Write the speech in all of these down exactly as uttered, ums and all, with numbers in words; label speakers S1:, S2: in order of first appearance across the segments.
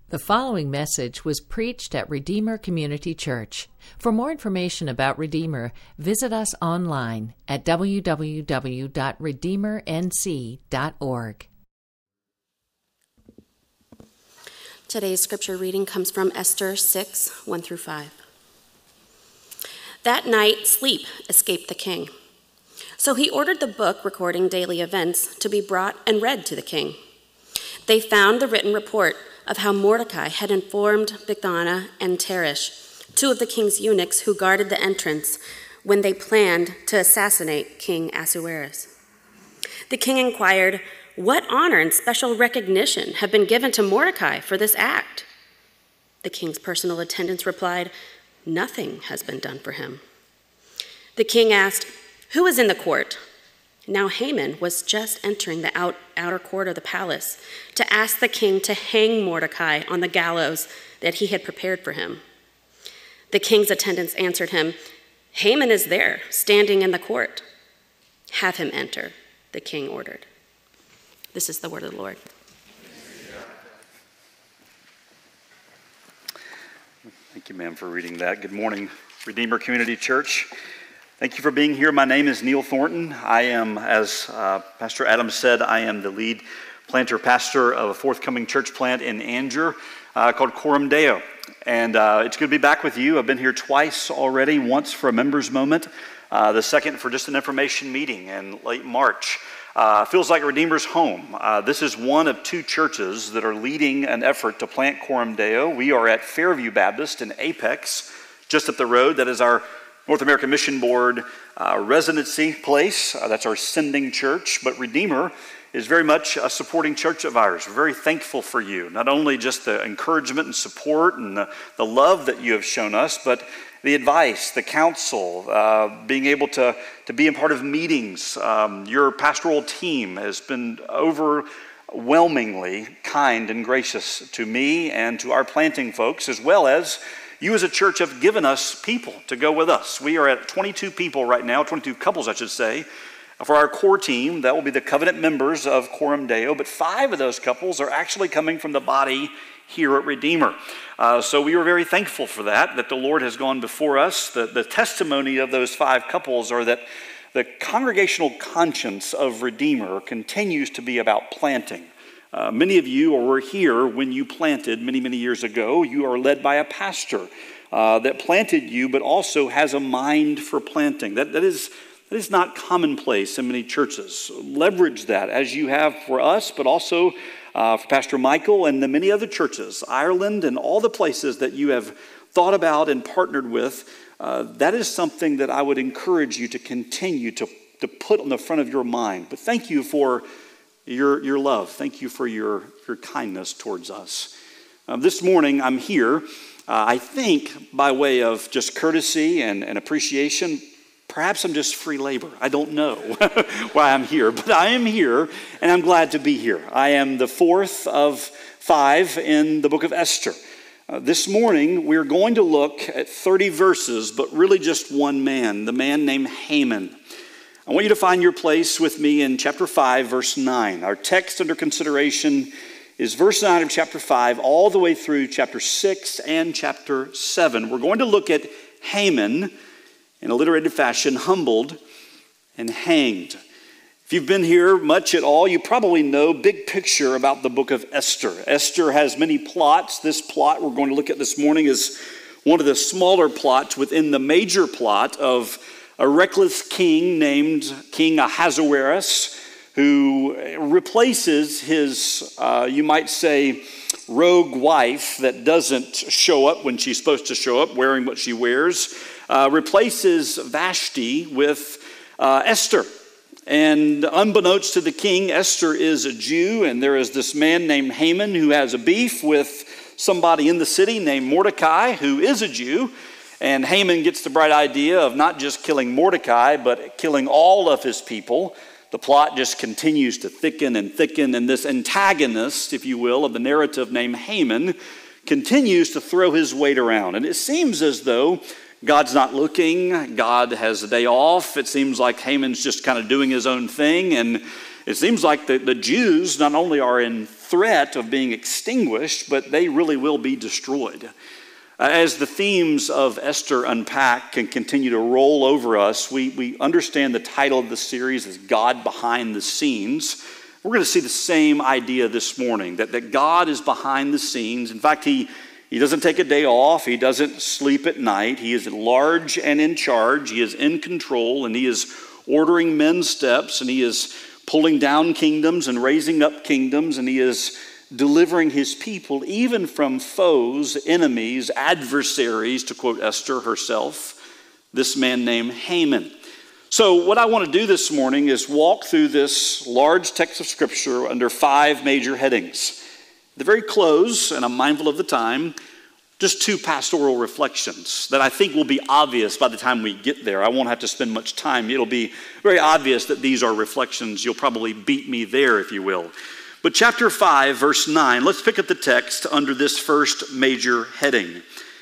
S1: The following message was preached at Redeemer Community Church. For more information about Redeemer, visit us online at w w w dot redeemer n c dot org.
S2: Today's scripture reading comes from Esther six, one through five. That night, sleep escaped the king. So he ordered the book recording daily events to be brought and read to the king. They found the written report of how Mordecai had informed Bigthana and Teresh, two of the king's eunuchs who guarded the entrance, when they planned to assassinate King Ahasuerus. The king inquired, "What honor and special recognition have been given to Mordecai for this act?" The king's personal attendants replied, "Nothing has been done for him." The king asked, "Who is in the court?" Now Haman was just entering the out, outer court of the palace to ask the king to hang Mordecai on the gallows that he had prepared for him. The king's attendants answered him, "Haman is there, standing in the court." "Have him enter," the king ordered. This is the word of the Lord.
S3: Thank you, ma'am, for reading that. Good morning, Redeemer Community Church. Thank you for being here. My name is Neil Thornton. I am, as uh, Pastor Adam said, I am the lead planter pastor of a forthcoming church plant in Angier uh, called Coram Deo. And uh, it's good to be back with you. I've been here twice already, once for a members moment, uh, the second for just an information meeting in late March. Uh, feels like Redeemer's home. Uh, this is one of two churches that are leading an effort to plant Coram Deo. We are at Fairview Baptist in Apex, just up the road. That is our North American Mission Board uh, residency place. Uh, that's our sending church. But Redeemer is very much a supporting church of ours. We're very thankful for you. Not only just the encouragement and support and the, the love that you have shown us, but the advice, the counsel, uh, being able to, to be a part of meetings. Um, your pastoral team has been overwhelmingly kind and gracious to me and to our planting folks, as well as you as a church have given us people to go with us. We are at twenty-two people right now, twenty-two couples, I should say, for our core team. That will be the covenant members of Coram Deo, but five of those couples are actually coming from the body here at Redeemer. Uh, so we are very thankful for that, that the Lord has gone before us. The, the testimony of those five couples are that the congregational conscience of Redeemer continues to be about planting. Uh, many of you were here when you planted many, many years ago. You are led by a pastor uh, that planted you, but also has a mind for planting. That, that is that is not commonplace in many churches. Leverage that as you have for us, but also uh, for Pastor Michael and the many other churches, Ireland and all the places that you have thought about and partnered with. Uh, that is something that I would encourage you to continue to, to put on the front of your mind. But thank you for Your, your love. Thank you for your, your kindness towards us. Um, this morning, I'm here, uh, I think, by way of just courtesy and, and appreciation. Perhaps I'm just free labor. I don't know why I'm here, but I am here, and I'm glad to be here. I am the fourth of five in the book of Esther. Uh, this morning, we're going to look at thirty verses, but really just one man, the man named Haman. I want you to find your place with me in chapter five, verse nine. Our text under consideration is verse nine of chapter five, all the way through chapter six and chapter seven. We're going to look at Haman, in alliterative fashion, humbled and hanged. If you've been here much at all, you probably know big picture about the book of Esther. Esther has many plots. This plot we're going to look at this morning is one of the smaller plots within the major plot of a reckless king named King Ahasuerus, who replaces his, uh, you might say, rogue wife that doesn't show up when she's supposed to show up, wearing what she wears, uh, replaces Vashti with uh, Esther. And unbeknownst to the king, Esther is a Jew, and there is this man named Haman who has a beef with somebody in the city named Mordecai, who is a Jew. And Haman gets the bright idea of not just killing Mordecai, but killing all of his people. The plot just continues to thicken and thicken, and this antagonist, if you will, of the narrative named Haman continues to throw his weight around. And it seems as though God's not looking. God has a day off. It seems like Haman's just kind of doing his own thing, and It seems like the, the Jews not only are in threat of being extinguished, but they really will be destroyed. As the themes of Esther unpack and continue to roll over us, we, we understand the title of the series is God Behind the Scenes. We're going to see the same idea this morning, that, that God is behind the scenes. In fact, he, he doesn't take a day off. He doesn't sleep at night. He is large and in charge. He is in control, and he is ordering men's steps, and he is pulling down kingdoms and raising up kingdoms, and he is delivering his people even from foes, enemies, adversaries, to quote Esther herself, this man named Haman. So what I want to do this morning is walk through this large text of Scripture under five major headings. At the very close, and I'm mindful of the time, just two pastoral reflections that I think will be obvious by the time we get there. I won't have to spend much time. It'll be very obvious that these are reflections. You'll probably beat me there, if you will. But chapter five, verse nine, let's pick up the text under this first major heading,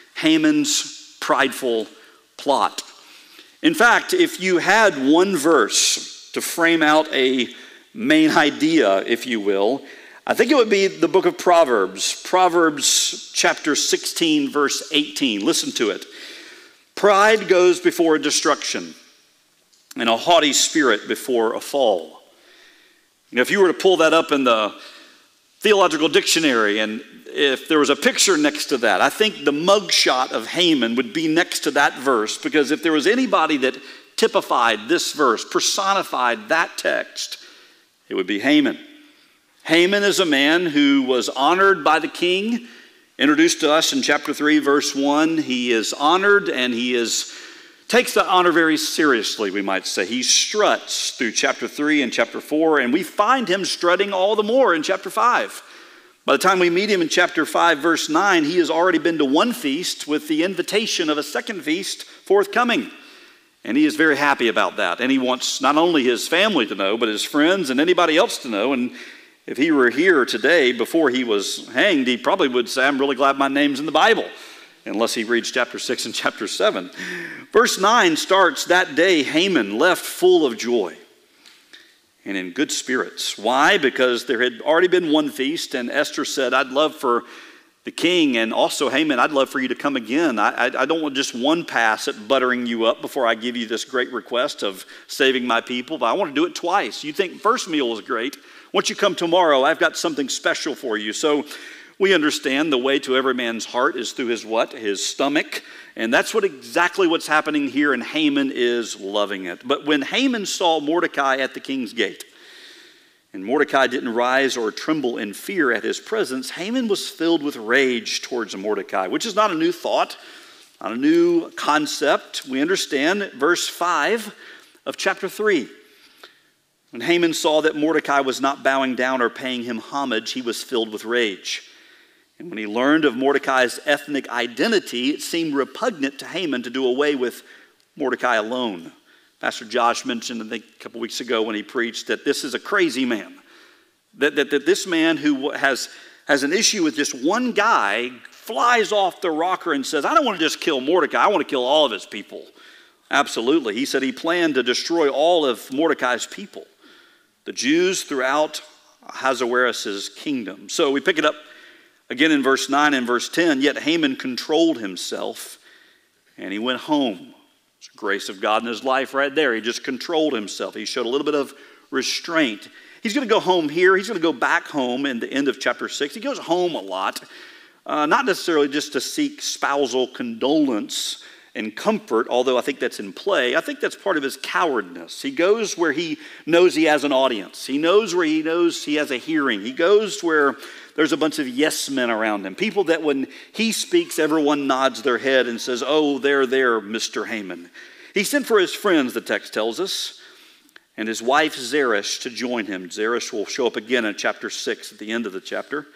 S3: Haman's prideful plot. In fact, if you had one verse to frame out a main idea, if you will, I think it would be the book of Proverbs, Proverbs chapter sixteen, verse eighteen. Listen to it. Pride goes before destruction, and a haughty spirit before a fall. You know, if you were to pull that up in the theological dictionary, and if there was a picture next to that, I think the mugshot of Haman would be next to that verse, because if there was anybody that typified this verse, personified that text, it would be Haman. Haman is a man who was honored by the king, introduced to us in chapter three, verse one. He is honored, and he is takes that honor very seriously, we might say. He struts through chapter three and chapter four, and we find him strutting all the more in chapter five. By the time we meet him in chapter five, verse nine, he has already been to one feast with the invitation of a second feast forthcoming. And he is very happy about that. And he wants not only his family to know, but his friends and anybody else to know. And if he were here today before he was hanged, he probably would say, I'm really glad my name's in the Bible, unless he reads chapter six and chapter seven. Verse nine starts, that day Haman left full of joy and in good spirits. Why? Because there had already been one feast, and Esther said, I'd love for the king, and also Haman, I'd love for you to come again. I, I, I don't want just one pass at buttering you up before I give you this great request of saving my people, but I want to do it twice. You think first meal is great. Once you come tomorrow, I've got something special for you. So we understand the way to every man's heart is through his what? His stomach. And that's what exactly what's happening here, and Haman is loving it. But when Haman saw Mordecai at the king's gate, and Mordecai didn't rise or tremble in fear at his presence, Haman was filled with rage towards Mordecai, which is not a new thought, not a new concept. We understand verse five of chapter three. When Haman saw that Mordecai was not bowing down or paying him homage, he was filled with rage. And when he learned of Mordecai's ethnic identity, it seemed repugnant to Haman to do away with Mordecai alone. Pastor Josh mentioned, I think, a couple weeks ago when he preached that this is a crazy man. That, that, that this man who has, has an issue with just one guy flies off the rocker and says, I don't want to just kill Mordecai, I want to kill all of his people. Absolutely. He said he planned to destroy all of Mordecai's people, the Jews throughout Ahasuerus' kingdom. So we pick it up again in verse nine and verse ten, yet Haman controlled himself and he went home. It's the grace of God in his life right there. He just controlled himself. He showed a little bit of restraint. He's going to go home here. He's going to go back home in the end of chapter six. He goes home a lot, uh, not necessarily just to seek spousal condolence and comfort, although I think that's in play. I think that's part of his cowardness. He goes where he knows he has an audience. He knows where he knows he has a hearing. He goes where there's a bunch of yes men around him, people that when he speaks, everyone nods their head and says, oh, there, there, Mister Haman. He sent for his friends, the text tells us, and his wife Zeresh to join him. Zeresh will show up again in chapter six at the end of the chapter.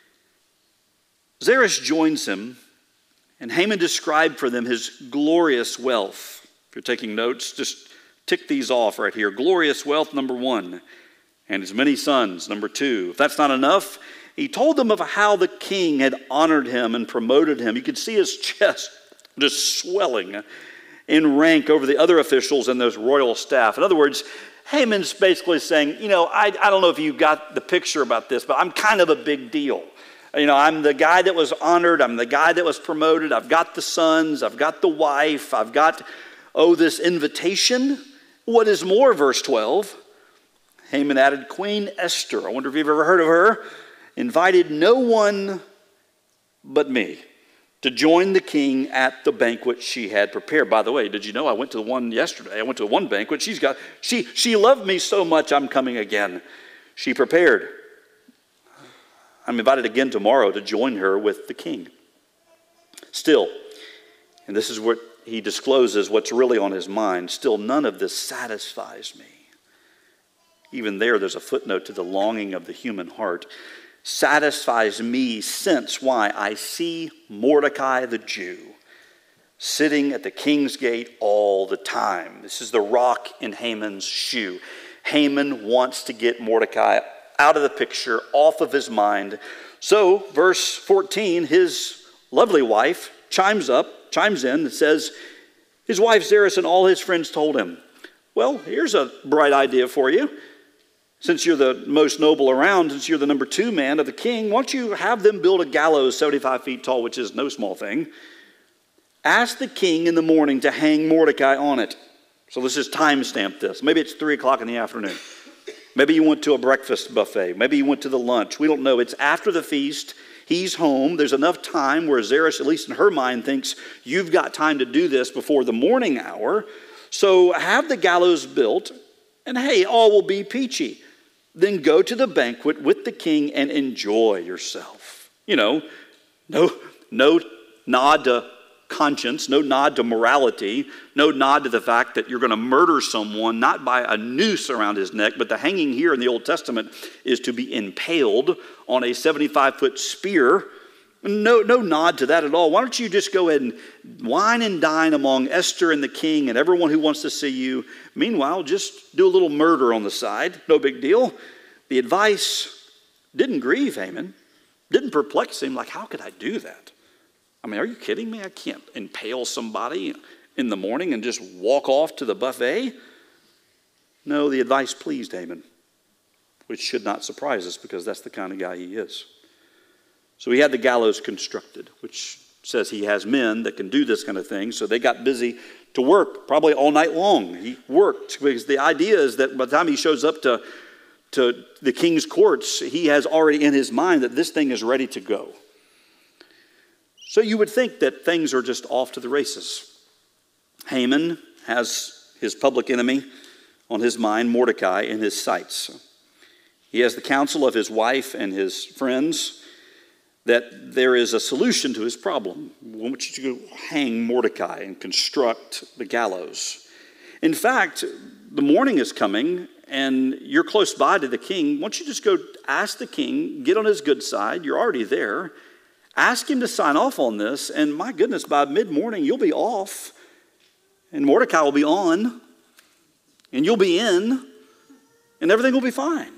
S3: Zeresh joins him, and Haman described for them his glorious wealth. If you're taking notes, just tick these off right here. Glorious wealth, number one, and his many sons, number two. If that's not enough, he told them of how the king had honored him and promoted him. You could see his chest just swelling in rank over the other officials and those royal staff. In other words, Haman's basically saying, you know, I, I don't know if you got the picture about this, but I'm kind of a big deal. You know, I'm the guy that was honored. I'm the guy that was promoted. I've got the sons. I've got the wife. I've got, oh, this invitation. What is more, verse twelve, Haman added, Queen Esther, I wonder if you've ever heard of her, invited no one but me to join the king at the banquet she had prepared. By the way, did you know I went to the one yesterday? I went to the one banquet. She's got, she, she loved me so much, I'm coming again. She prepared. I'm invited again tomorrow to join her with the king. Still, and this is what he discloses what's really on his mind, still none of this satisfies me. Even there, there's a footnote to the longing of the human heart. Satisfies me since, why? I see Mordecai the Jew sitting at the king's gate all the time. This is the rock in Haman's shoe. Haman wants to get Mordecai out of the picture, off of his mind. So, verse fourteen, his lovely wife chimes up, chimes in, and says, his wife Zeresh and all his friends told him, well, here's a bright idea for you. Since you're the most noble around, since you're the number two man of the king, why don't you have them build a gallows seventy-five feet tall, which is no small thing. Ask the king in the morning to hang Mordecai on it. So let's just timestamp this. Maybe it's three o'clock in the afternoon. Maybe you went to a breakfast buffet. Maybe you went to the lunch. We don't know. It's after the feast. He's home. There's enough time where Zeresh, at least in her mind, thinks you've got time to do this before the morning hour. So have the gallows built, and hey, all will be peachy. Then go to the banquet with the king and enjoy yourself. You know, no, no nod to conscience, no nod to morality, no nod to the fact that you're going to murder someone, not by a noose around his neck, but the hanging here in the Old Testament is to be impaled on a seventy-five foot spear. No, no nod to that at all. Why don't you just go ahead and wine and dine among Esther and the king and everyone who wants to see you. Meanwhile, just do a little murder on the side. No big deal. The advice didn't grieve Haman, didn't perplex him. Like, how could I do that? I mean, are you kidding me? I can't impale somebody in the morning and just walk off to the buffet. No, the advice pleased Haman, which should not surprise us because that's the kind of guy he is. So he had the gallows constructed, which says he has men that can do this kind of thing. So they got busy to work probably all night long. He worked because the idea is that by the time he shows up to, to the king's courts, he has already in his mind that this thing is ready to go. So you would think that things are just off to the races. Haman has his public enemy on his mind, Mordecai, in his sights. He has the counsel of his wife and his friends that there is a solution to his problem. I want you to go hang Mordecai and construct the gallows. In fact, the morning is coming and you're close by to the king. Why don't you just go ask the king, get on his good side, you're already there. Ask him to sign off on this, and my goodness, by mid-morning, you'll be off, and Mordecai will be on, and you'll be in, and everything will be fine.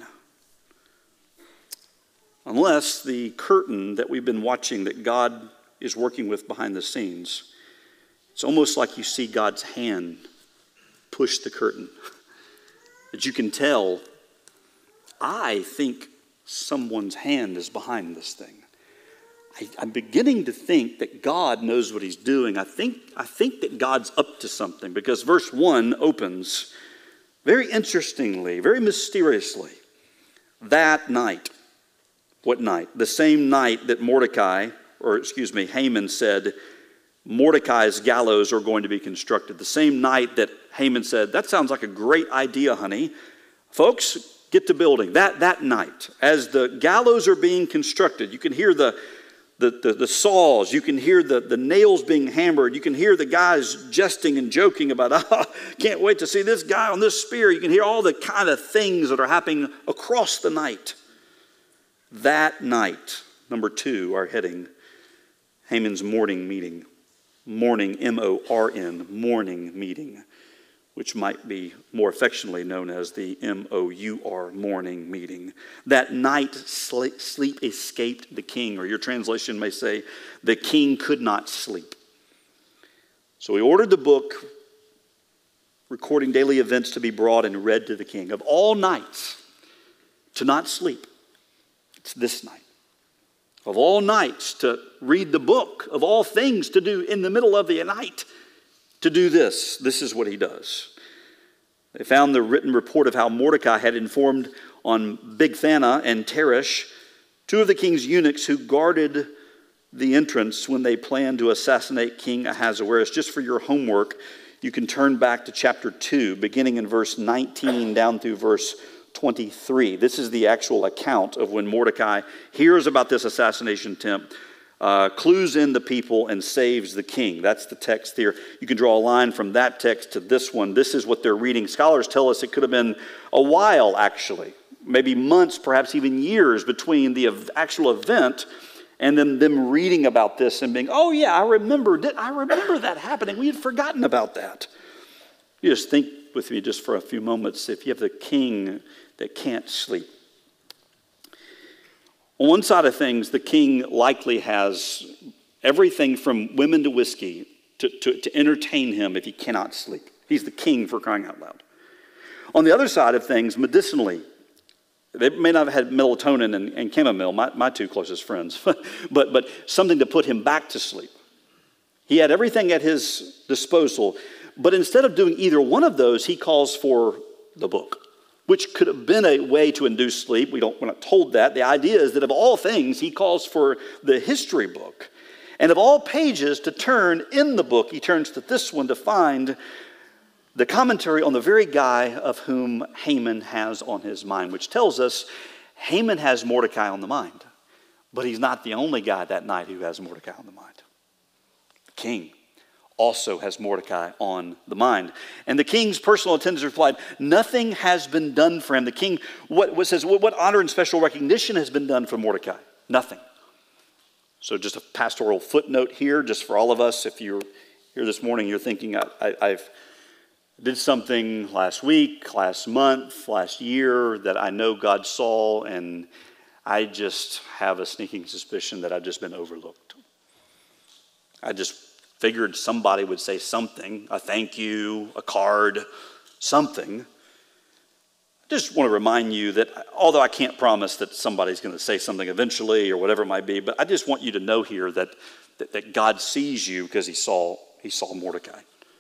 S3: Unless the curtain that we've been watching that God is working with behind the scenes, it's almost like you see God's hand push the curtain. That you can tell, I think someone's hand is behind this thing. I, I'm beginning to think that God knows what he's doing. I think, I think that God's up to something because verse one opens very interestingly, very mysteriously. That night. What night? The same night that Mordecai, or excuse me, Haman said, Mordecai's gallows are going to be constructed. The same night that Haman said, that sounds like a great idea, honey. Folks, get to building. That, that night, as the gallows are being constructed, you can hear the The, the, the saws, you can hear the, the nails being hammered, you can hear the guys jesting and joking about, ah, can't wait to see this guy on this spear. You can hear all the kind of things that are happening across the night. That night, number two, our heading, Haman's morning meeting. Morning, M O R N, morning meeting, which might be more affectionately known as the M O U R, morning meeting. That night sleep escaped the king, or your translation may say, the king could not sleep. So he ordered the book recording daily events to be brought and read to the king. Of all nights to not sleep, it's this night. Of all nights to read the book, of all things to do in the middle of the night, to do this. This is what he does. They found the written report of how Mordecai had informed on Bigthana and Teresh, two of the king's eunuchs who guarded the entrance when they planned to assassinate King Ahasuerus. Just for your homework, you can turn back to chapter two, beginning in verse nineteen down through verse twenty-three. This is the actual account of when Mordecai hears about this assassination attempt, uh, clues in the people, and saves the king. That's the text here. You can draw a line from that text to this one. This is what they're reading. Scholars tell us it could have been a while, actually, maybe months, perhaps even years between the actual event and then them reading about this and being, oh yeah, I remember, I remember that happening. We had forgotten about that. You just think with me just for a few moments, if you have the king that can't sleep. On one side of things, the king likely has everything from women to whiskey to, to, to entertain him if he cannot sleep. He's the king, for crying out loud. On the other side of things, medicinally, they may not have had melatonin and, and chamomile, my, my two closest friends, but, but something to put him back to sleep. He had everything at his disposal, but instead of doing either one of those, he calls for the book, which could have been a way to induce sleep. We don't, we're not told that. The idea is that of all things, he calls for the history book. And of all pages to turn in the book, he turns to this one to find the commentary on the very guy of whom Haman has on his mind, which tells us Haman has Mordecai on the mind. But he's not the only guy that night who has Mordecai on the mind. The king also has Mordecai on the mind. And the king's personal attendants replied, nothing has been done for him. The king what, what says, what, what honor and special recognition has been done for Mordecai? Nothing. So just a pastoral footnote here, just for all of us. If you're here this morning, you're thinking, I, I, I've did something last week, last month, last year that I know God saw, and I just have a sneaking suspicion that I've just been overlooked. I just figured somebody would say something, a thank you, a card, something. I just want to remind you that although I can't promise that somebody's going to say something eventually or whatever it might be, but I just want you to know here that, that, that God sees you because he saw, he saw Mordecai.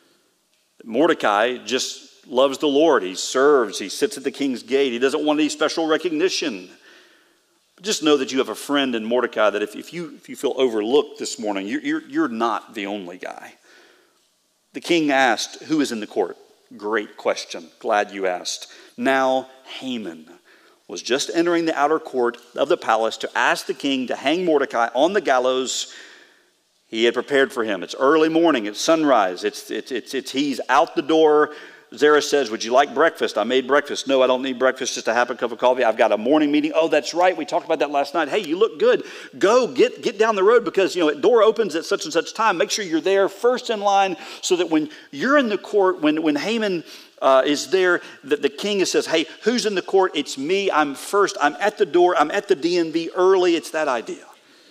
S3: Mordecai just loves the Lord. He serves. He sits at the king's gate. He doesn't want any special recognition. But just know that you have a friend in Mordecai that if, if, you, if you feel overlooked this morning, you're, you're, you're not the only guy. The king asked, who is in the court? Great question. Glad you asked. Now Haman was just entering the outer court of the palace to ask the king to hang Mordecai on the gallows he had prepared for him. It's early morning. It's sunrise. It's, it's, it's, it's he's out the door. Zerah says, would you like breakfast? I made breakfast. No, I don't need breakfast, just a half a cup of coffee. I've got a morning meeting. Oh, that's right. We talked about that last night. Hey, you look good. Go get, get down the road because, you know, door opens at such and such time. Make sure you're there first in line so that when you're in the court, when, when Haman uh, is there, the, the king says, hey, who's in the court? It's me. I'm first. I'm at the door. I'm at the D M V early. It's that idea.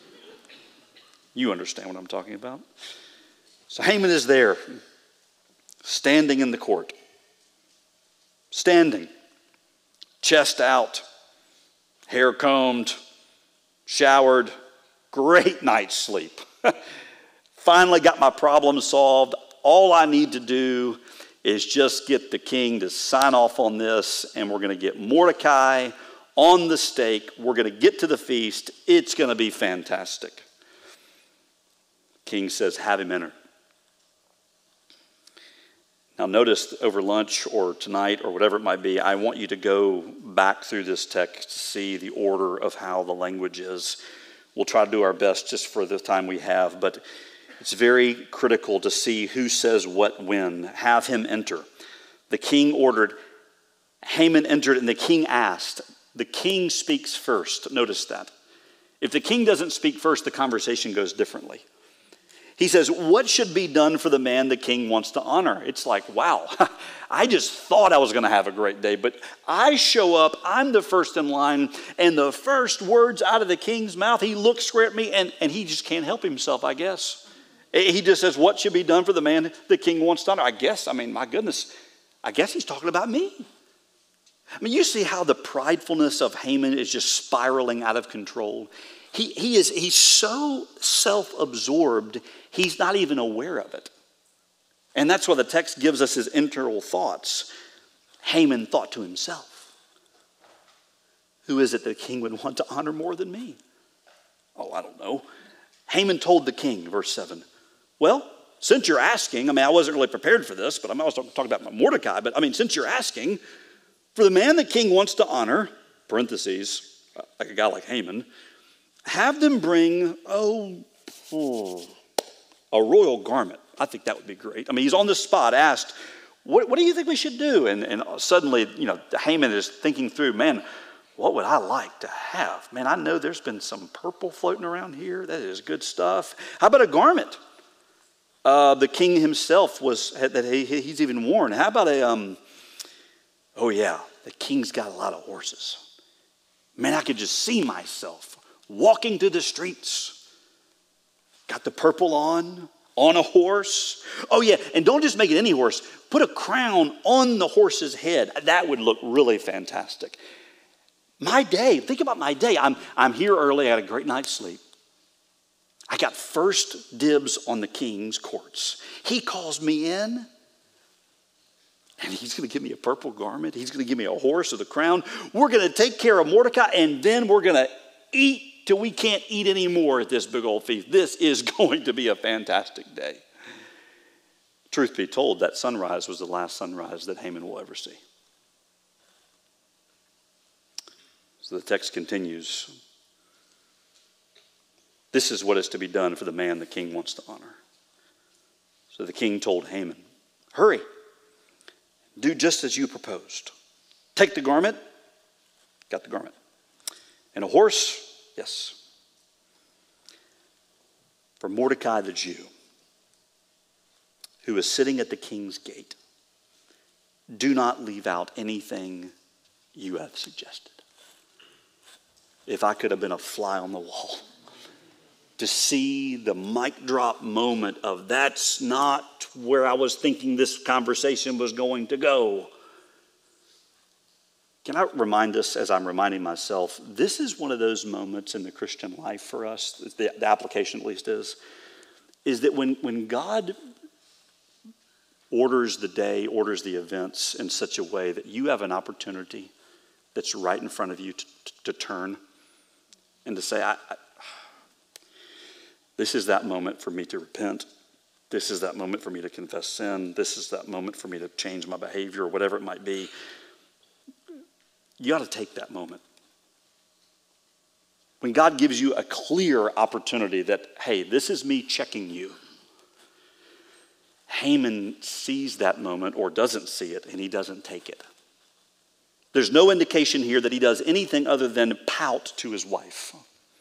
S3: You understand what I'm talking about. So Haman is there, standing in the court. Standing, chest out, hair combed, showered, great night's sleep. Finally got my problem solved. All I need to do is just get the king to sign off on this, and we're going to get Mordecai on the stake. We're going to get to the feast. It's going to be fantastic. King says, have him enter. Now notice over lunch or tonight or whatever it might be, I want you to go back through this text to see the order of how the language is. We'll try to do our best just for the time we have, but it's very critical to see who says what when. Have him enter. The king ordered, Haman entered, and the king asked. The king speaks first. Notice that. If the king doesn't speak first, the conversation goes differently. He says, what should be done for the man the king wants to honor? It's like, wow, I just thought I was going to have a great day, but I show up, I'm the first in line, and the first words out of the king's mouth, he looks square at me, and, and he just can't help himself, I guess. He just says, what should be done for the man the king wants to honor? I guess, I mean, my goodness, I guess he's talking about me. I mean, you see how the pridefulness of Haman is just spiraling out of control. He, he is, he's so self-absorbed, he's not even aware of it. And that's why the text gives us his internal thoughts. Haman thought to himself, who is it the king would want to honor more than me? Oh, I don't know. Haman told the king, verse seven, well, since you're asking, I mean, I wasn't really prepared for this, but I'm always talking about Mordecai, but I mean, since you're asking, for the man the king wants to honor, parentheses, like a guy like Haman, have them bring, oh, oh a royal garment. I think that would be great. I mean, he's on the spot, asked, what, what do you think we should do? And, and suddenly, you know, Haman is thinking through, man, what would I like to have? Man, I know there's been some purple floating around here. That is good stuff. How about a garment? Uh, the king himself was, that he, he's even worn. How about a, um, oh yeah, the king's got a lot of horses. Man, I could just see myself walking through the streets. Got the purple on, on a horse. Oh yeah, and don't just make it any horse. Put a crown on the horse's head. That would look really fantastic. My day, think about my day. I'm, I'm here early, I had a great night's sleep. I got first dibs on the king's courts. He calls me in, and he's going to give me a purple garment. He's going to give me a horse with a crown. We're going to take care of Mordecai, and then we're going to eat till we can't eat anymore at this big old feast. This is going to be a fantastic day. Truth be told, that sunrise was the last sunrise that Haman will ever see. So the text continues. This is what is to be done for the man the king wants to honor. So the king told Haman, hurry, do just as you proposed. Take the garment, got the garment. And a horse, yes. For Mordecai the Jew, who is sitting at the king's gate, do not leave out anything you have suggested. If I could have been a fly on the wall to see the mic drop moment of that's not where I was thinking this conversation was going to go. Can I remind us, as I'm reminding myself, this is one of those moments in the Christian life for us, the, the application at least is, is that when, when God orders the day, orders the events in such a way that you have an opportunity that's right in front of you to, to, to turn and to say, I, I, this is that moment for me to repent. This is that moment for me to confess sin. This is that moment for me to change my behavior or whatever it might be. You ought to take that moment. When God gives you a clear opportunity that, hey, this is me checking you. Haman sees that moment or doesn't see it, and he doesn't take it. There's no indication here that he does anything other than pout to his wife.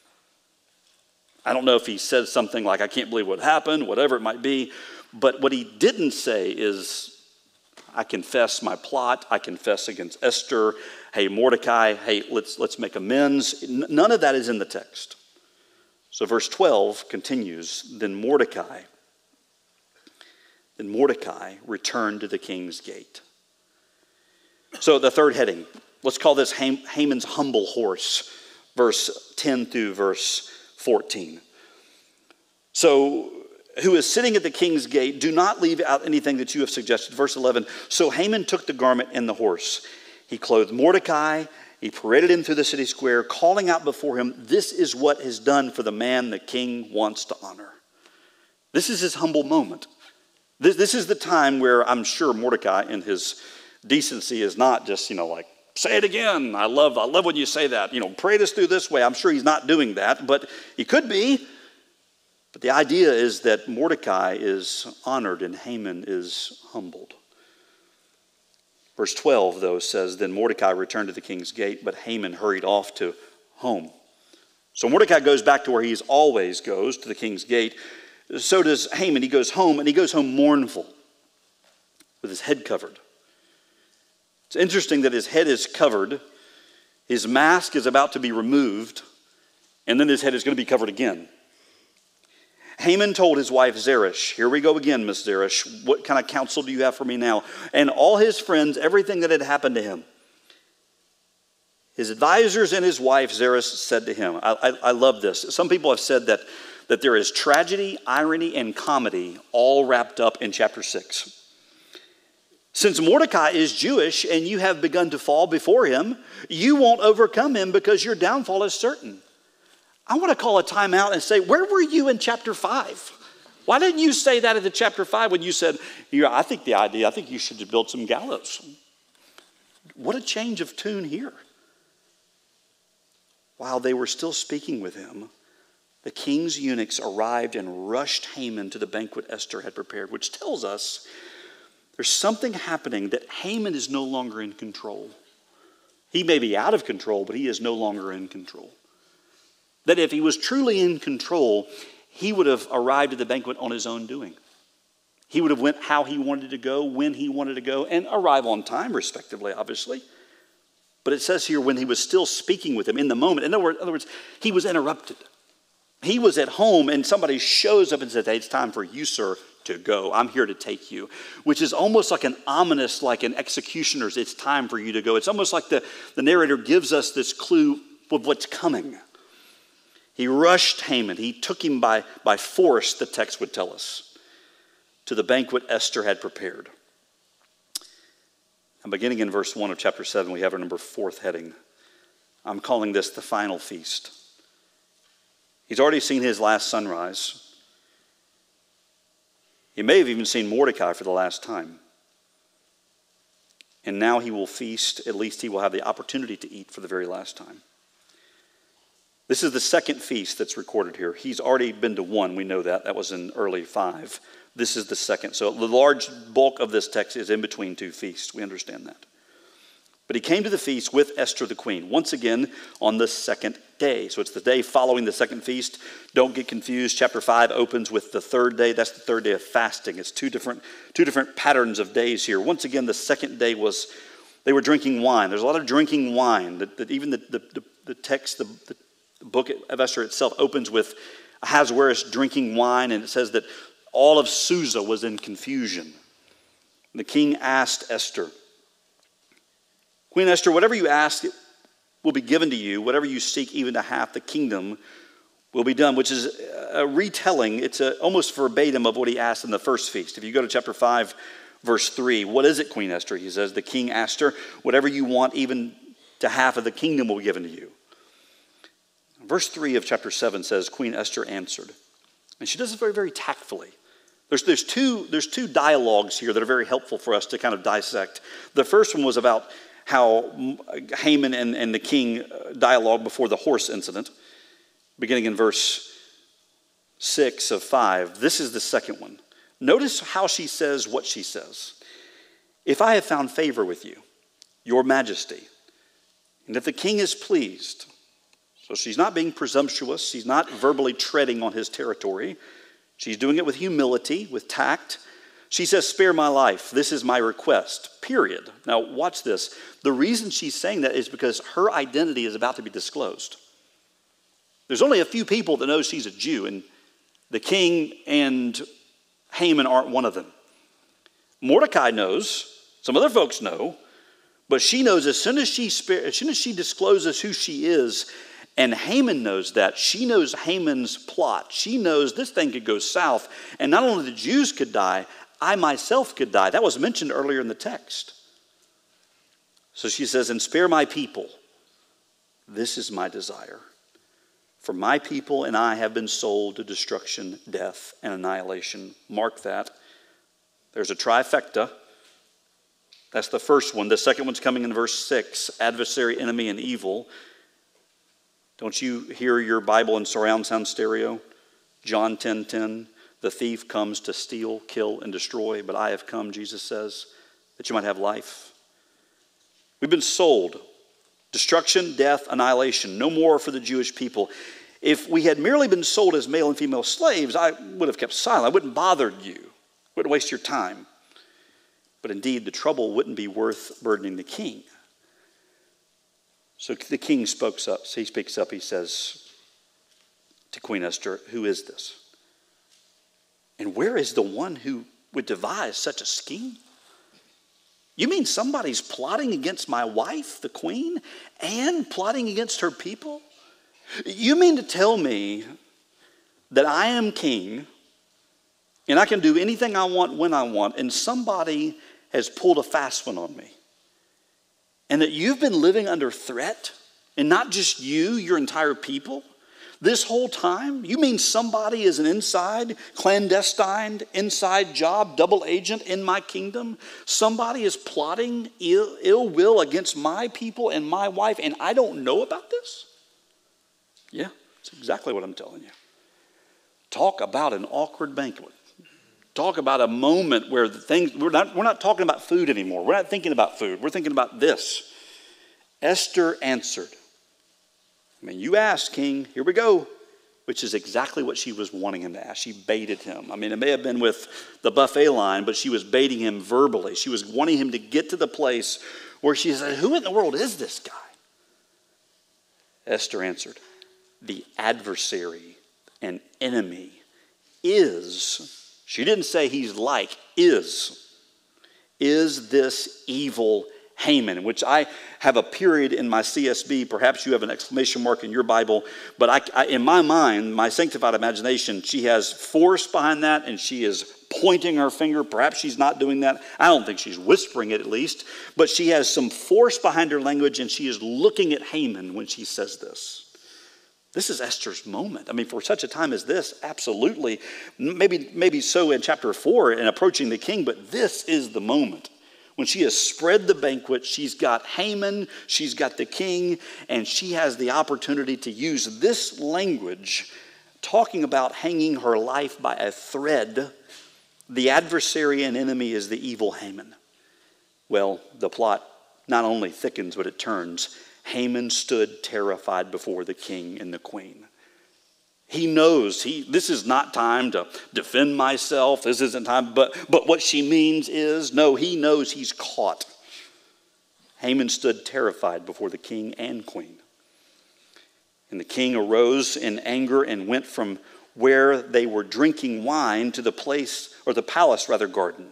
S3: I don't know if he says something like, I can't believe what happened, whatever it might be. But what he didn't say is, I confess my plot. I confess against Esther. Hey, Mordecai, hey, let's, let's make amends. None of that is in the text. So verse twelve continues, then Mordecai, then Mordecai returned to the king's gate. So the third heading, let's call this Haman's humble horse, verse ten through verse fourteen. So, who is sitting at the king's gate, do not leave out anything that you have suggested. Verse eleven, so Haman took the garment and the horse. He clothed Mordecai, he paraded him through the city square, calling out before him, this is what is done for the man the king wants to honor. This is his humble moment. This, this is the time where I'm sure Mordecai in his decency is not just, you know, like, say it again. I love, I love when you say that. You know, parade us through this way. I'm sure he's not doing that, but he could be. But the idea is that Mordecai is honored and Haman is humbled. Verse twelve, though, says, then Mordecai returned to the king's gate, but Haman hurried off to home. So Mordecai goes back to where he always goes, to the king's gate. So does Haman. He goes home, and he goes home mournful, with his head covered. It's interesting that his head is covered, his mask is about to be removed, and then his head is going to be covered again. Haman told his wife Zeresh, here we go again, Miss Zeresh, what kind of counsel do you have for me now? And all his friends, everything that had happened to him. His advisors and his wife Zeresh said to him, I, I, I love this. Some people have said that, that there is tragedy, irony, and comedy all wrapped up in chapter six. Since Mordecai is Jewish and you have begun to fall before him, you won't overcome him because your downfall is certain. I want to call a timeout and say, where were you in chapter five? Why didn't you say that in the chapter five when you said, yeah, I think the idea, I think you should build some gallows. What a change of tune here. While they were still speaking with him, the king's eunuchs arrived and rushed Haman to the banquet Esther had prepared, which tells us there's something happening that Haman is no longer in control. He may be out of control, but he is no longer in control. That if he was truly in control, he would have arrived at the banquet on his own doing. He would have went how he wanted to go, when he wanted to go, and arrive on time, respectively, obviously. But it says here when he was still speaking with him in the moment. In other words, in other words he was interrupted. He was at home and somebody shows up and says, hey, it's time for you, sir, to go. I'm here to take you. Which is almost like an ominous, like an executioner's, it's time for you to go. It's almost like the, the narrator gives us this clue of what's coming. He rushed Haman. He took him by, by force, the text would tell us, to the banquet Esther had prepared. And beginning in verse one of chapter seven, we have our number fourth heading. I'm calling this the final feast. He's already seen his last sunrise. He may have even seen Mordecai for the last time. And now he will feast, at least he will have the opportunity to eat for the very last time. This is the second feast that's recorded here. He's already been to one, we know that. That was in early five. This is the second. So the large bulk of this text is in between two feasts. We understand that. But he came to the feast with Esther the queen, once again on the second day. So it's the day following the second feast. Don't get confused. Chapter five opens with the third day. That's the third day of fasting. It's two different, two different patterns of days here. Once again, the second day was, they were drinking wine. There's a lot of drinking wine. That, that even the, the, the, the text, the, the book of Esther itself opens with Ahasuerus drinking wine, and it says that all of Susa was in confusion. The king asked Esther, Queen Esther, whatever you ask will be given to you. Whatever you seek, even to half the kingdom, will be done, which is a retelling. It's a, almost verbatim of what he asked in the first feast. If you go to chapter five, verse three, what is it, Queen Esther? He says, the king asked her, whatever you want, even to half of the kingdom will be given to you. Verse three of chapter seven says, Queen Esther answered. And she does it very, very tactfully. There's, there's, two, there's two dialogues here that are very helpful for us to kind of dissect. The first one was about how Haman and, and the king dialogue before the horse incident, beginning in verse six of five. This is the second one. Notice how she says what she says. If I have found favor with you, your majesty, and if the king is pleased. So she's not being presumptuous. She's not verbally treading on his territory. She's doing it with humility, with tact. She says, spare my life. This is my request, period. Now, watch this. The reason she's saying that is because her identity is about to be disclosed. There's only a few people that know she's a Jew, and the king and Haman aren't one of them. Mordecai knows. Some other folks know. But she knows as soon as she, spare, as soon as she discloses who she is, and Haman knows that. She knows Haman's plot. She knows this thing could go south, and not only the Jews could die, I myself could die. That was mentioned earlier in the text. So she says, and spare my people. This is my desire. For my people and I have been sold to destruction, death, and annihilation. Mark that. There's a trifecta. That's the first one. The second one's coming in verse six. Adversary, enemy, and evil. Don't you hear your Bible in surround sound stereo? John ten ten. The thief comes to steal, kill, and destroy, but I have come, Jesus says, that you might have life. We've been sold. Destruction, death, annihilation. No more for the Jewish people. If we had merely been sold as male and female slaves, I would have kept silent. I wouldn't bother you. Wouldn't waste your time. But indeed, the trouble wouldn't be worth burdening the king. So the king speaks up. So he speaks up. He says to Queen Esther, who is this? And where is the one who would devise such a scheme? You mean somebody's plotting against my wife, the queen, and plotting against her people? You mean to tell me that I am king and I can do anything I want when I want, and somebody has pulled a fast one on me? And that you've been living under threat, and not just you, your entire people, this whole time? You mean somebody is an inside, clandestine, inside job, double agent in my kingdom? Somebody is plotting ill, ill will against my people and my wife, and I don't know about this? Yeah, that's exactly what I'm telling you. Talk about an awkward banquet. Talk about a moment where the things, we're not, we're not talking about food anymore. We're not thinking about food. We're thinking about this. Esther answered. I mean, you asked, King, here we go, which is exactly what she was wanting him to ask. She baited him. I mean, it may have been with the buffet line, but she was baiting him verbally. She was wanting him to get to the place where she said, who in the world is this guy? Esther answered, the adversary and enemy is, she didn't say he's like, is, is this evil Haman, which I have a period in my C S B. Perhaps you have an exclamation mark in your Bible. But I, I, in my mind, my sanctified imagination, she has force behind that, and she is pointing her finger. Perhaps she's not doing that. I don't think she's whispering it, at least. But she has some force behind her language, and she is looking at Haman when she says this. This is Esther's moment. I mean, for such a time as this, absolutely. Maybe, maybe so in chapter four in approaching the king, but this is the moment. When she has spread the banquet, she's got Haman, she's got the king, and she has the opportunity to use this language, talking about hanging her life by a thread. The adversary and enemy is the evil Haman. Well, the plot not only thickens, but it turns. Haman stood terrified before the king and the queen. He knows he this is not time to defend myself. This isn't time. But, but what she means is, no, he knows he's caught. Haman stood terrified before the king and queen. And the king arose in anger and went from where they were drinking wine to the place, or the palace rather, garden.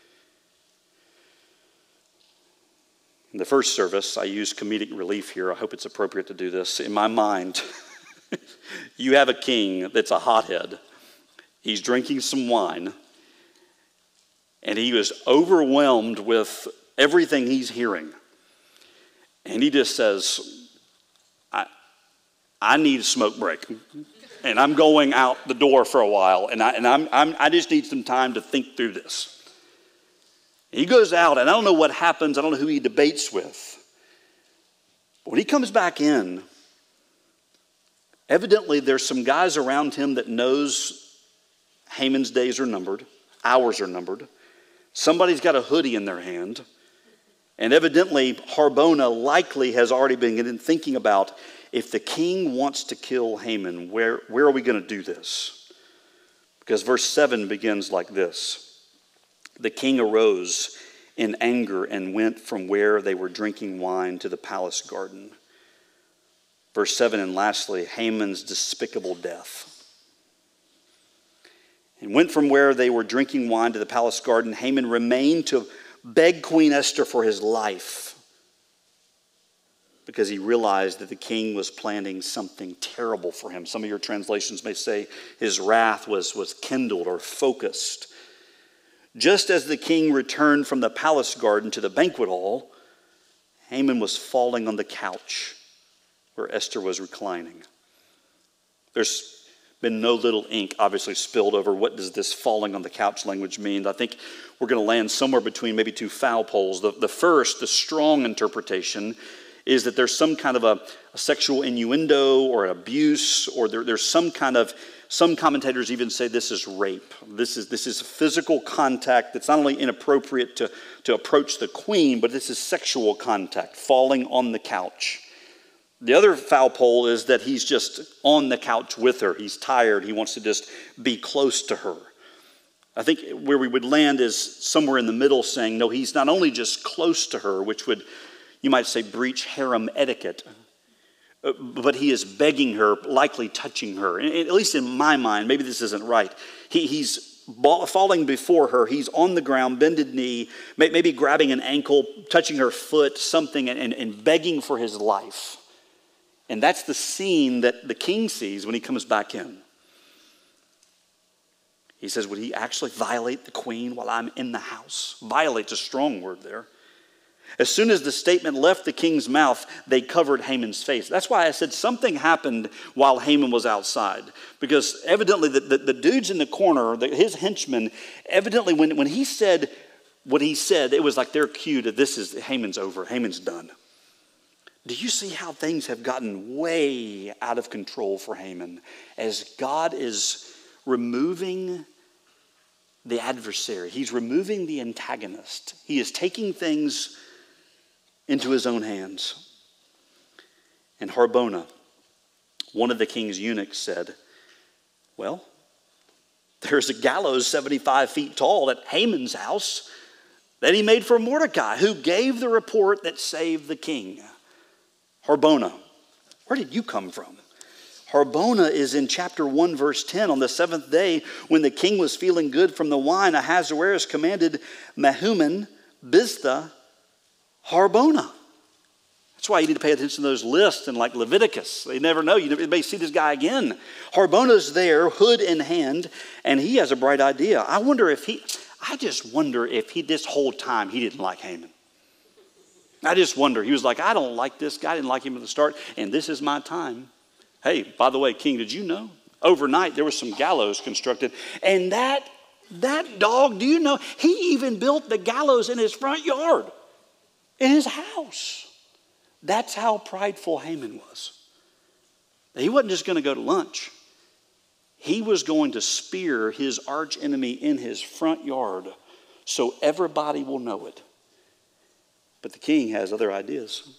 S3: In the first service, I used comedic relief here. I hope it's appropriate to do this. In my mind, you have a king that's a hothead. He's drinking some wine, and he was overwhelmed with everything he's hearing. And he just says, I, I need a smoke break, and I'm going out the door for a while, and I and I'm, I'm I just need some time to think through this. He goes out, and I don't know what happens. I don't know who he debates with. But when he comes back in, evidently there's some guys around him that knows Haman's days are numbered, hours are numbered. Somebody's got a hoodie in their hand. And evidently Harbona likely has already been thinking about, if the king wants to kill Haman, where, where are we going to do this? Because verse seven begins like this. The king arose in anger and went from where they were drinking wine to the palace garden. Verse seven, and lastly, Haman's despicable death. And went from where they were drinking wine to the palace garden. Haman remained to beg Queen Esther for his life, because he realized that the king was planning something terrible for him. Some of your translations may say his wrath was, was kindled or focused. Just as the king returned from the palace garden to the banquet hall, Haman was falling on the couch where Esther was reclining. There's been no little ink obviously spilled over what does this falling on the couch language mean. I think we're going to land somewhere between maybe two foul poles. The, the first, the strong interpretation, is that there's some kind of a, a sexual innuendo or abuse, or there, there's some kind of, some commentators even say this is rape. This is, this is physical contact that's not only inappropriate to, to approach the queen, but this is sexual contact, falling on the couch. The other foul pole is that he's just on the couch with her. He's tired. He wants to just be close to her. I think where we would land is somewhere in the middle, saying, no, he's not only just close to her, which would, you might say, breach harem etiquette, but he is begging her, likely touching her. At least in my mind, maybe this isn't right. He, he's falling before her. He's on the ground, bended knee, maybe grabbing an ankle, touching her foot, something, and, and begging for his life. And that's the scene that the king sees when he comes back in. He says, would he actually violate the queen while I'm in the house? Violate's a strong word there. As soon as the statement left the king's mouth, they covered Haman's face. That's why I said something happened while Haman was outside. Because evidently the, the, the dudes in the corner, the, his henchmen, evidently when, when he said what he said, it was like their cue to this is, Haman's over, Haman's done. Do you see how things have gotten way out of control for Haman as God is removing the adversary? He's removing the antagonist. He is taking things into his own hands. And Harbona, one of the king's eunuchs, said, well, there's a gallows seventy-five feet tall at Haman's house that he made for Mordecai, who gave the report that saved the king. Harbona, where did you come from? Harbona is in chapter one, verse ten. On the seventh day, when the king was feeling good from the wine, Ahasuerus commanded Mehuman, Biztha, Harbona. That's why you need to pay attention to those lists in like Leviticus. You never know. You may see this guy again. Harbona's there, hood in hand, and he has a bright idea. I wonder if he, I just wonder if he, this whole time, he didn't like Haman. I just wonder. He was like, I don't like this guy. I didn't like him at the start, and this is my time. Hey, by the way, King, did you know? Overnight, there was some gallows constructed. And that, that dog, do you know, he even built the gallows in his front yard, in his house. That's how prideful Haman was. He wasn't just going to go to lunch. He was going to spear his arch enemy in his front yard so everybody will know it. But the king has other ideas.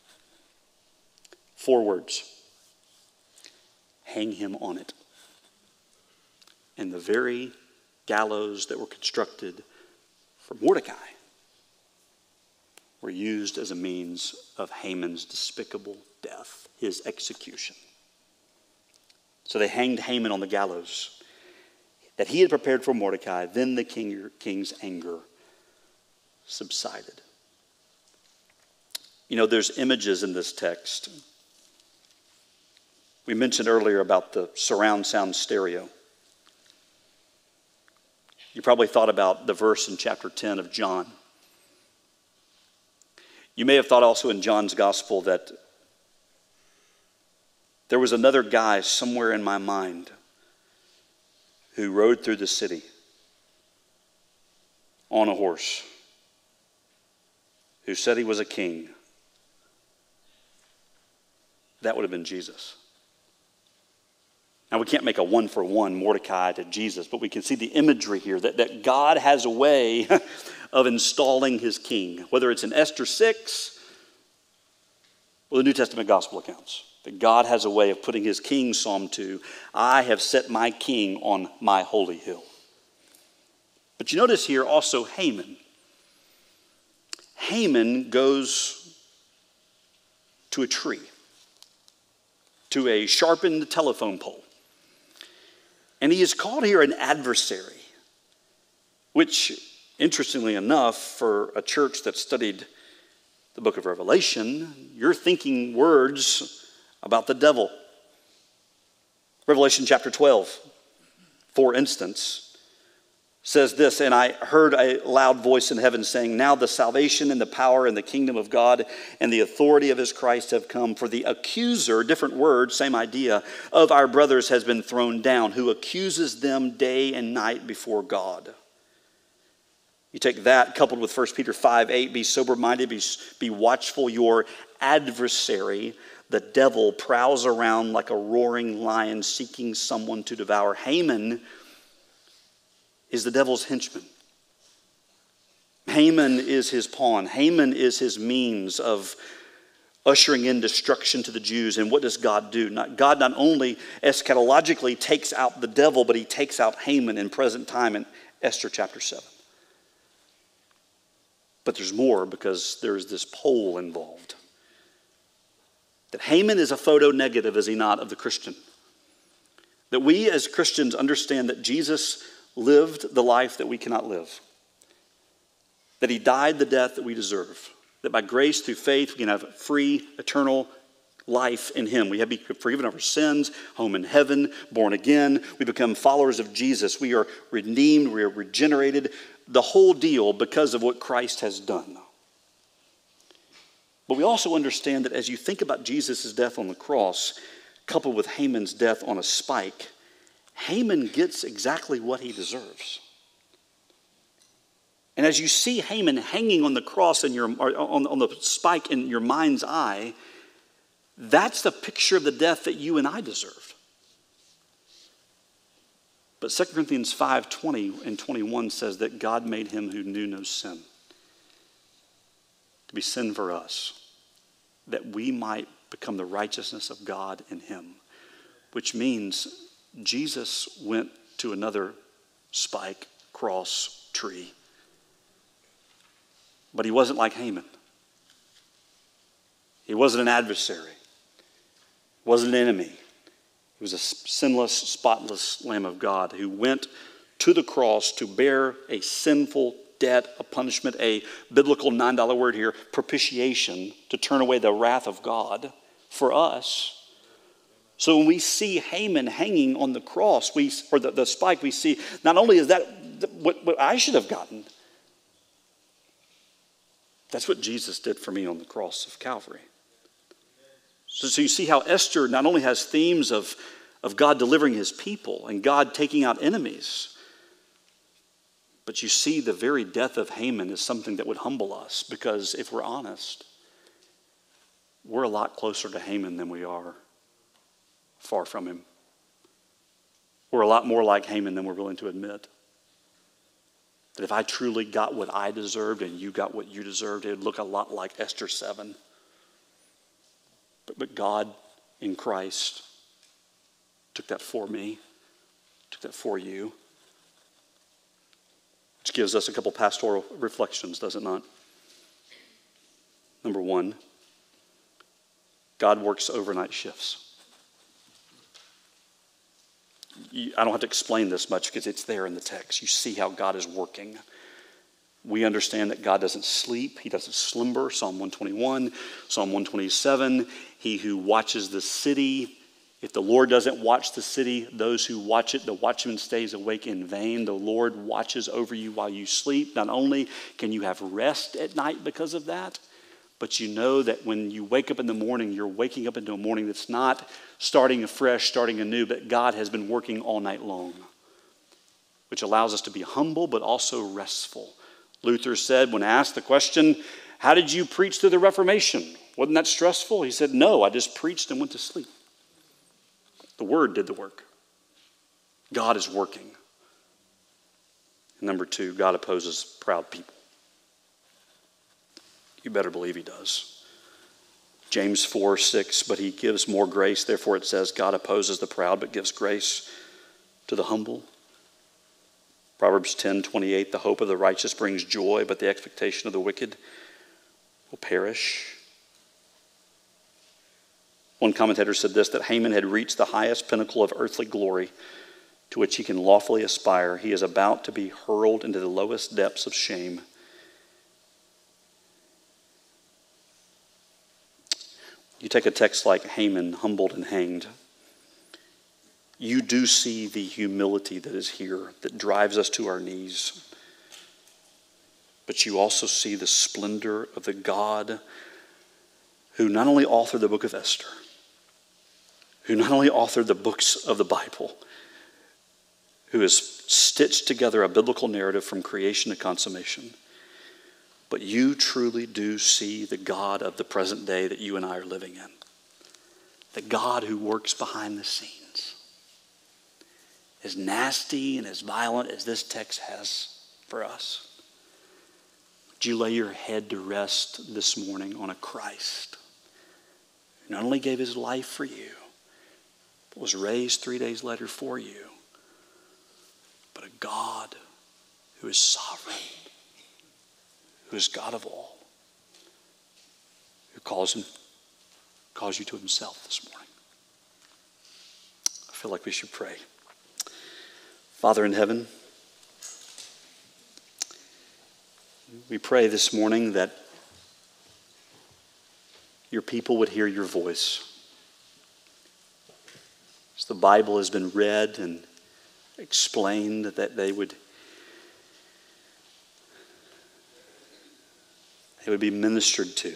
S3: Four words. Hang him on it. And the very gallows that were constructed for Mordecai were used as a means of Haman's despicable death, his execution. So they hanged Haman on the gallows that he had prepared for Mordecai. Then the king, king's anger subsided. You know, there's images in this text. We mentioned earlier about the surround sound stereo. You probably thought about the verse in chapter ten of John. You may have thought also in John's gospel that there was another guy somewhere in my mind who rode through the city on a horse, who said he was a king. That would have been Jesus. Now, we can't make a one-for-one Mordecai to Jesus, but we can see the imagery here that, that God has a way of installing his king, whether it's in Esther six or the New Testament gospel accounts. That God has a way of putting his king, Psalm two, I have set my king on my holy hill. But you notice here also Haman. Haman goes to a tree, to a sharpened telephone pole. And he is called here an adversary, which, interestingly enough, for a church that studied the book of Revelation, you're thinking words about the devil. Revelation chapter twelve, for instance, says this, and I heard a loud voice in heaven saying, now the salvation and the power and the kingdom of God and the authority of his Christ have come, for the accuser, different word, same idea, of our brothers has been thrown down, who accuses them day and night before God. You take that coupled with First Peter five eight, be sober-minded, be, be watchful. Your adversary, the devil, prowls around like a roaring lion seeking someone to devour. Haman is the devil's henchman. Haman is his pawn. Haman is his means of ushering in destruction to the Jews. And what does God do? Not, God not only eschatologically takes out the devil, but he takes out Haman in present time in Esther chapter seven. But there's more, because there's this pole involved. That Haman is a photo negative, is he not, of the Christian? That we as Christians understand that Jesus lived the life that we cannot live, that he died the death that we deserve, that by grace through faith we can have free, eternal life in him. We have been forgiven of our sins, home in heaven, born again. We become followers of Jesus. We are redeemed. We are regenerated. The whole deal because of what Christ has done. But we also understand that as you think about Jesus' death on the cross, coupled with Haman's death on a spike, Haman gets exactly what he deserves. And as you see Haman hanging on the cross in your, or on, on the spike in your mind's eye, that's the picture of the death that you and I deserved. But Second Corinthians five twenty and twenty-one says that God made him who knew no sin to be sin for us, that we might become the righteousness of God in him, which means Jesus went to another spike, cross, tree. But he wasn't like Haman. He wasn't an adversary. He wasn't an enemy. He was a sinless, spotless Lamb of God who went to the cross to bear a sinful debt, a punishment, a biblical nine dollar word here, propitiation, to turn away the wrath of God for us. So when we see Haman hanging on the cross, we or the, the spike, we see not only is that what, what I should have gotten, that's what Jesus did for me on the cross of Calvary. So, so you see how Esther not only has themes of, of God delivering his people and God taking out enemies, but you see the very death of Haman is something that would humble us, because if we're honest, we're a lot closer to Haman than we are far from him. We're a lot more like Haman than we're willing to admit. That if I truly got what I deserved and you got what you deserved, it would look a lot like Esther seven. But, but God in Christ took that for me, took that for you. Which gives us a couple pastoral reflections, does it not? Number one, God works overnight shifts. I don't have to explain this much because it's there in the text. You see how God is working. We understand that God doesn't sleep. He doesn't slumber. Psalm one twenty-one, Psalm one twenty-seven. He who watches the city. If the Lord doesn't watch the city, those who watch it, the watchman stays awake in vain. The Lord watches over you while you sleep. Not only can you have rest at night because of that, but you know that when you wake up in the morning, you're waking up into a morning that's not starting afresh, starting anew, but God has been working all night long, which allows us to be humble but also restful. Luther said, when asked the question, how did you preach through the Reformation? Wasn't that stressful? He said, no, I just preached and went to sleep. The Word did the work. God is working. And number two, God opposes proud people. You better believe he does. James four six, but he gives more grace. Therefore it says, God opposes the proud, but gives grace to the humble. Proverbs ten twenty-eight, the hope of the righteous brings joy, but the expectation of the wicked will perish. One commentator said this, that Haman had reached the highest pinnacle of earthly glory to which he can lawfully aspire. He is about to be hurled into the lowest depths of shame. You take a text like Haman, humbled and hanged. You do see the humility that is here that drives us to our knees. But you also see the splendor of the God who not only authored the book of Esther, who not only authored the books of the Bible, who has stitched together a biblical narrative from creation to consummation. But you truly do see the God of the present day that you and I are living in. The God who works behind the scenes. As nasty and as violent as this text has for us, would you lay your head to rest this morning on a Christ who not only gave his life for you, but was raised three days later for you, but a God who is sovereign, who is God of all, who calls him, calls you to himself this morning. I feel like we should pray. Father in heaven, We pray this morning that your people would hear your voice. As the Bible has been read and explained, that they would they would be ministered to.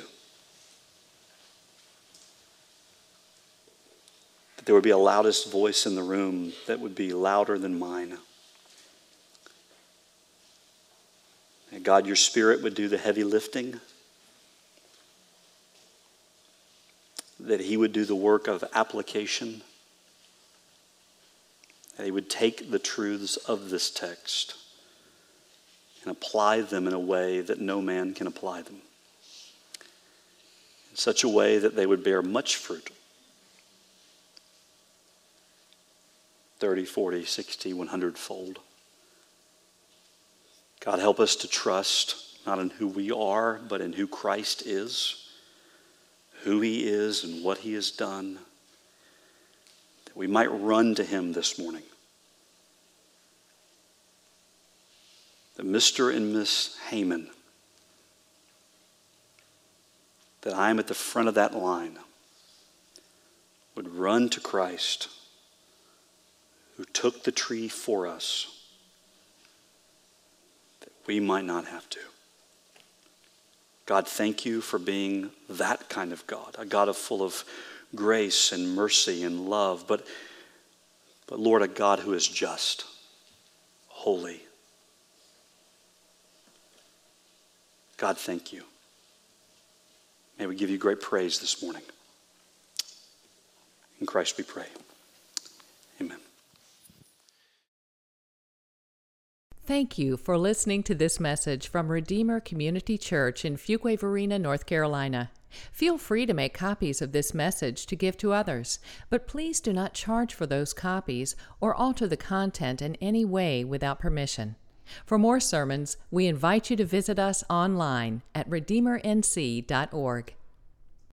S3: That there would be a loudest voice in the room that would be louder than mine. And God, your Spirit would do the heavy lifting. That he would do the work of application. That he would take the truths of this text and apply them in a way that no man can apply them. In such a way that they would bear much fruit. thirty, forty, sixty, one hundred fold. God, help us to trust not in who we are, but in who Christ is, who he is and what he has done, that we might run to him this morning. That Mister and Miss Heyman, that I am at the front of that line, would run to Christ, who took the tree for us, that we might not have to. God, thank you for being that kind of God, a God of full of grace and mercy and love, but, but Lord, a God who is just, holy. God, thank you. May we give you great praise this morning. In Christ we pray. Amen.
S1: Thank you for listening to this message from Redeemer Community Church in Fuquay-Varina, North Carolina. Feel free to make copies of this message to give to others, but please do not charge for those copies or alter the content in any way without permission. For more sermons, we invite you to visit us online at redeemer n c dot org.